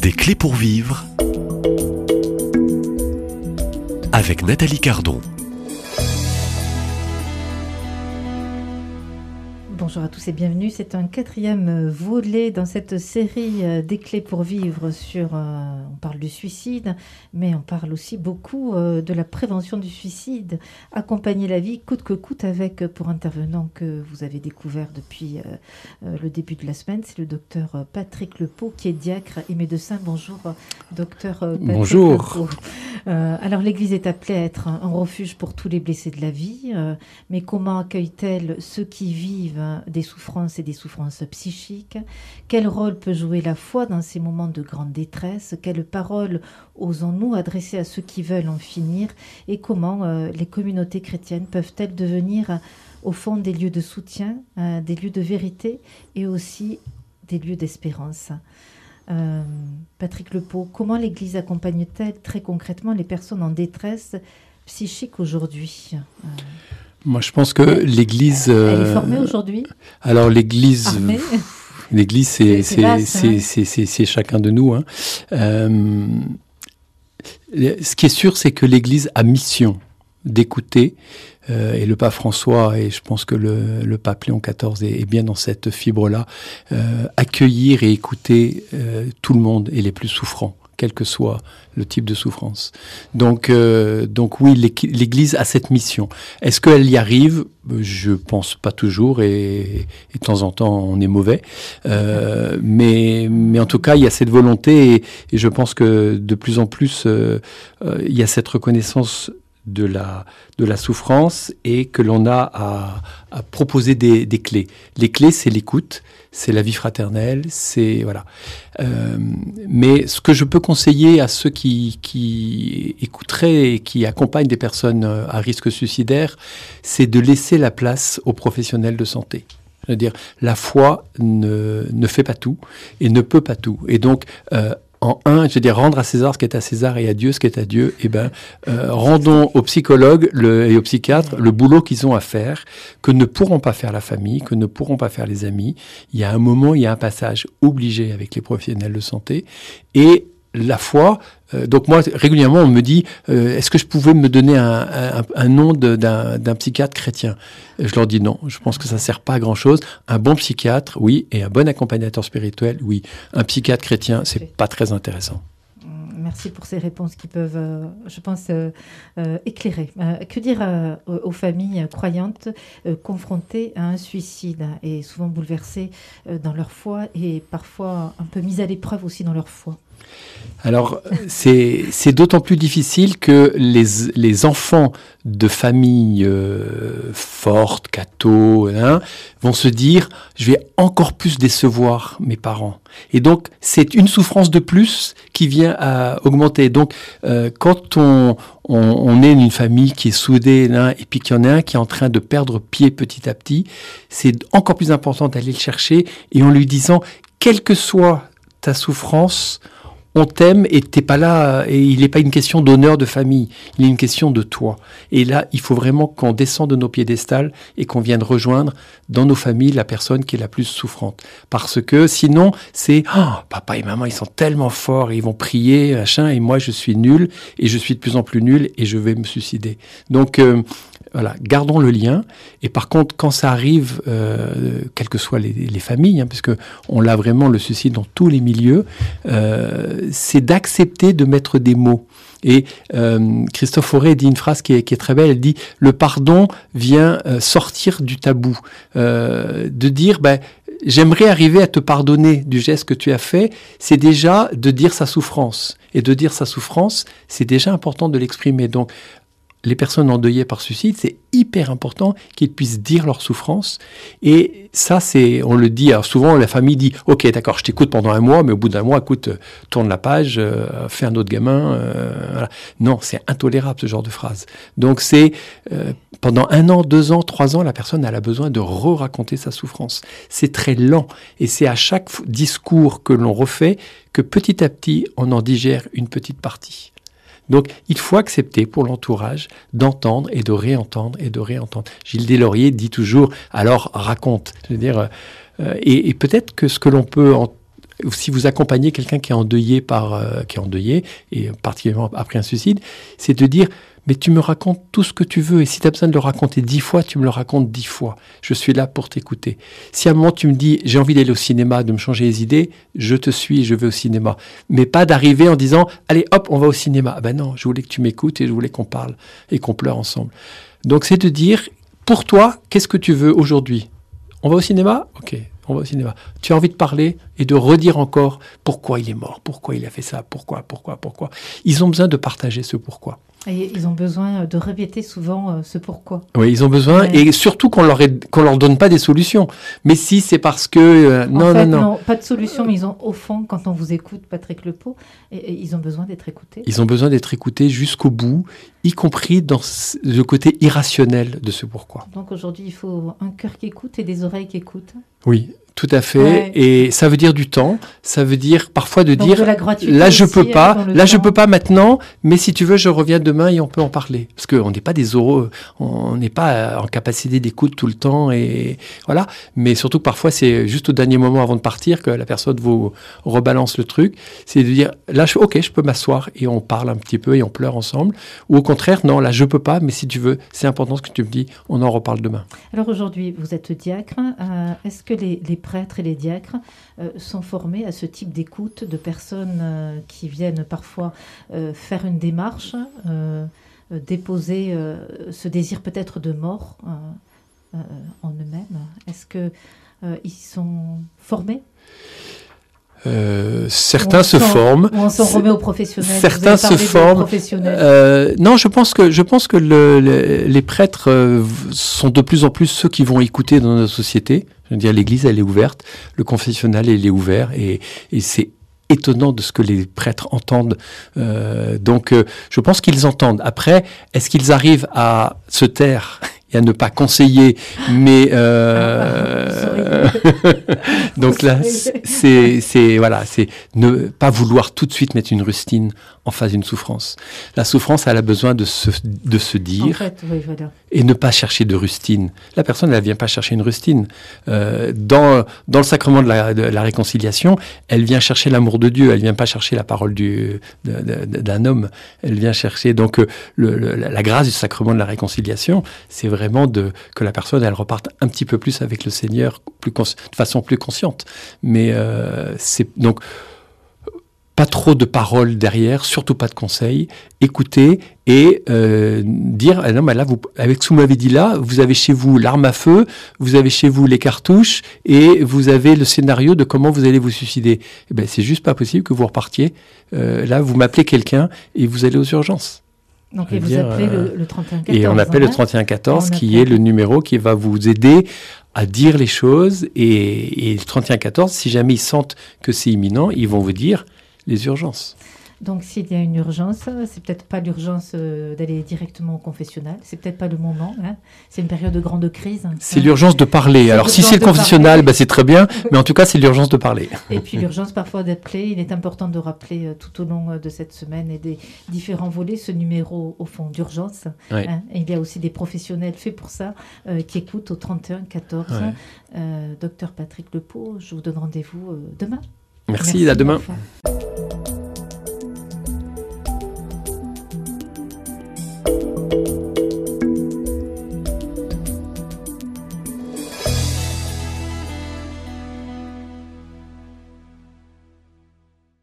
Des clés pour vivre avec Nathalie Cardon. Bonjour à tous et bienvenue. C'est un 4e volet dans cette série des clés pour vivre sur... on parle du suicide, mais on parle aussi beaucoup de la prévention du suicide. Accompagner la vie coûte que coûte avec, pour intervenant que vous avez découvert depuis le début de la semaine, c'est le docteur Patrick Lepot qui est diacre et médecin. Bonjour docteur Patrick Bonjour. Lepot. Alors l'Église est appelée à être un refuge pour tous les blessés de la vie, mais comment accueille-t-elle ceux qui vivent des souffrances et des souffrances psychiques? Quel rôle peut jouer la foi dans ces moments de grande détresse? Quelles paroles osons-nous adresser à ceux qui veulent en finir? Et comment les communautés chrétiennes peuvent-elles devenir au fond des lieux de soutien, des lieux de vérité et aussi des lieux d'espérance? Patrick Lepot, comment l'Église accompagne-t-elle très concrètement les personnes en détresse psychique aujourd'hui? Moi, je pense que l'Église... Elle est formée aujourd'hui? Alors, l'Église... Armée. L'Église, c'est chacun de nous. Hein. Ce qui est sûr, c'est que l'Église a mission d'écouter. Et le pape François, et je pense que le pape Léon XIV est bien dans cette fibre-là, accueillir et écouter tout le monde et les plus souffrants, quel que soit le type de souffrance. Donc oui, l'Église a cette mission. Est-ce qu'elle y arrive? Je pense pas toujours, et de temps en temps on est mauvais. Mais en tout cas, il y a cette volonté, et je pense que de plus en plus, il y a cette reconnaissance de la souffrance, et que l'on a à proposer des clés. Les clés, c'est l'écoute, c'est la vie fraternelle, c'est voilà. Mais ce que je peux conseiller à ceux qui écouteraient et qui accompagnent des personnes à risque suicidaire, c'est de laisser la place aux professionnels de santé. Je veux dire, la foi ne fait pas tout et ne peut pas tout. Et donc, je veux dire, rendre à César ce qui est à César et à Dieu ce qui est à Dieu, rendons aux psychologues et aux psychiatres le boulot qu'ils ont à faire, que ne pourront pas faire la famille, que ne pourront pas faire les amis. Il y a un moment, il y a un passage obligé avec les professionnels de santé. Et la foi, donc moi, régulièrement, on me dit, est-ce que je pouvais me donner un nom d'un psychiatre chrétien? Je leur dis non, je pense que ça ne sert pas à grand-chose. Un bon psychiatre, oui, et un bon accompagnateur spirituel, oui. Un psychiatre chrétien, c'est pas très intéressant. Merci pour ces réponses qui peuvent, je pense, éclairer. Que dire aux familles croyantes confrontées à un suicide et souvent bouleversées dans leur foi et parfois un peu mises à l'épreuve aussi dans leur foi? Alors, c'est d'autant plus difficile que les enfants de familles fortes, cathos, vont se dire « je vais encore plus décevoir mes parents ». Et donc, c'est une souffrance de plus qui vient à augmenter. Donc, quand on est une famille qui est soudée, et puis qu'il y en a un qui est en train de perdre pied petit à petit, c'est encore plus important d'aller le chercher, et en lui disant « quelle que soit ta souffrance », on t'aime et t'es pas là, et il n'est pas une question d'honneur de famille, il est une question de toi. Et là, il faut vraiment qu'on descende de nos piédestals et qu'on vienne rejoindre dans nos familles la personne qui est la plus souffrante. Parce que sinon, c'est papa et maman, ils sont tellement forts, et ils vont prier, machin, et moi je suis nul, et je suis de plus en plus nul, et je vais me suicider. Donc voilà, gardons le lien. Et par contre, quand ça arrive, quelles que soient les familles, puisque on a vraiment le suicide dans tous les milieux, c'est d'accepter de mettre des mots. Et Christophe Fauré dit une phrase qui est très belle, elle dit « Le pardon vient sortir du tabou ». De dire j'aimerais arriver à te pardonner du geste que tu as fait, c'est déjà de dire sa souffrance. Et de dire sa souffrance, c'est déjà important de l'exprimer. Donc, les personnes endeuillées par suicide, c'est hyper important qu'ils puissent dire leur souffrance. Et ça, on le dit, alors souvent la famille dit « Ok, d'accord, je t'écoute pendant un mois, mais au bout d'un mois, écoute, tourne la page, fais un autre gamin. » Voilà. Non, c'est intolérable ce genre de phrase. Donc c'est pendant 1 an, 2 ans, 3 ans, la personne elle a besoin de raconter sa souffrance. C'est très lent, et c'est à chaque discours que l'on refait que petit à petit, on en digère une petite partie. Donc, il faut accepter pour l'entourage d'entendre et de réentendre et de réentendre. Gilles Deslauriers dit toujours « alors raconte ». Je veux dire, et peut-être que ce que l'on peut si vous accompagnez quelqu'un qui est endeuillé et particulièrement après un suicide, c'est de dire mais tu me racontes tout ce que tu veux et si tu as besoin de le raconter 10 fois, tu me le racontes 10 fois. Je suis là pour t'écouter. Si à un moment tu me dis j'ai envie d'aller au cinéma, de me changer les idées, je te suis et je vais au cinéma. Mais pas d'arriver en disant allez hop, on va au cinéma. Ah ben non, je voulais que tu m'écoutes et je voulais qu'on parle et qu'on pleure ensemble. Donc c'est de dire pour toi, qu'est-ce que tu veux aujourd'hui ? On va au cinéma ? Ok. On va au cinéma. Tu as envie de parler et de redire encore pourquoi il est mort, pourquoi il a fait ça, pourquoi. Ils ont besoin de partager ce pourquoi. Et ils ont besoin de répéter souvent ce pourquoi. Oui, ils ont besoin, et surtout qu'on leur donne pas des solutions. Mais si c'est parce que... non, pas de solution, mais ils ont, au fond, quand on vous écoute, Patrick Lepau, ils ont besoin d'être écoutés. Ils ont besoin d'être écoutés jusqu'au bout, y compris dans le côté irrationnel de ce pourquoi. Donc aujourd'hui, il faut un cœur qui écoute et des oreilles qui écoutent. Oui, tout à fait. Ouais. Et ça veut dire du temps. Ça veut dire parfois de dire là je peux pas, je peux pas maintenant, mais si tu veux je reviens demain et on peut en parler. Parce qu'on n'est pas des oraux, on n'est pas en capacité d'écoute tout le temps et voilà. Mais surtout que parfois c'est juste au dernier moment avant de partir que la personne vous rebalance le truc. C'est de dire là je peux m'asseoir et on parle un petit peu et on pleure ensemble. Ou au contraire non là je peux pas, mais si tu veux c'est important ce que tu me dis, on en reparle demain. Alors aujourd'hui vous êtes diacre. Est-ce que les prêtres et les diacres sont formés à ce type d'écoute de personnes qui viennent parfois faire une démarche, déposer ce désir peut-être de mort en eux-mêmes. Est-ce qu'ils sont formés ? Certains se forment. Ou on s'en remet aux professionnels. Certains se forment. Non, je pense que les prêtres sont de plus en plus ceux qui vont écouter dans notre société. Je veux dire, l'Église, elle est ouverte, le confessionnal, il est ouvert, et c'est étonnant de ce que les prêtres entendent. Donc, je pense qu'ils entendent. Après, est-ce qu'ils arrivent à se taire et à ne pas conseiller, mais donc là, c'est ne pas vouloir tout de suite mettre une rustine en face d'une souffrance. La souffrance, elle a besoin de se dire, en fait, oui, voilà. Et ne pas chercher de rustine. La personne, elle vient pas chercher une rustine. Dans le sacrement de la réconciliation, elle vient chercher l'amour de Dieu. Elle vient pas chercher la parole d'un homme. Elle vient chercher donc la grâce du sacrement de la réconciliation. C'est vraiment que la personne, elle reparte un petit peu plus avec le Seigneur, de façon plus consciente. Mais c'est donc pas trop de paroles derrière, surtout pas de conseils, écouter et dire non mais là avec ce que vous m'avez dit là, vous avez chez vous l'arme à feu, vous avez chez vous les cartouches et vous avez le scénario de comment vous allez vous suicider. Eh ben c'est juste pas possible que vous repartiez. Là vous m'appelez quelqu'un et vous allez aux urgences. Donc et vous appelez le 3114. Et on appelle le 3114 qui est le numéro qui va vous aider à dire les choses et le 3114, si jamais ils sentent que c'est imminent, ils vont vous dire les urgences. Donc, s'il y a une urgence, c'est peut-être pas l'urgence d'aller directement au confessionnal. C'est peut-être pas le moment. Hein. C'est une période de grande crise. C'est l'urgence de parler. Alors, si c'est le confessionnal, c'est très bien. Mais en tout cas, c'est l'urgence de parler. Et puis, l'urgence parfois d'appeler. Il est important de rappeler tout au long de cette semaine et des différents volets ce numéro, au fond, d'urgence. Ouais. Hein. Et il y a aussi des professionnels faits pour ça qui écoutent au 31 14. Ouais. Docteur Patrick Lepau, je vous donne rendez-vous demain. Merci, à demain.